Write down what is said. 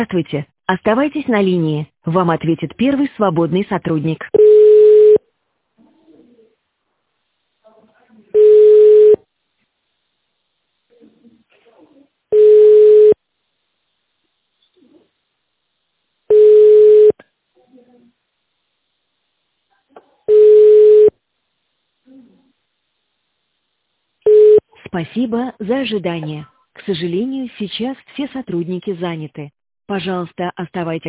Здравствуйте. Оставайтесь на линии. Вам ответит первый свободный сотрудник. Спасибо за ожидание. К сожалению, сейчас все сотрудники заняты. Пожалуйста, оставайтесь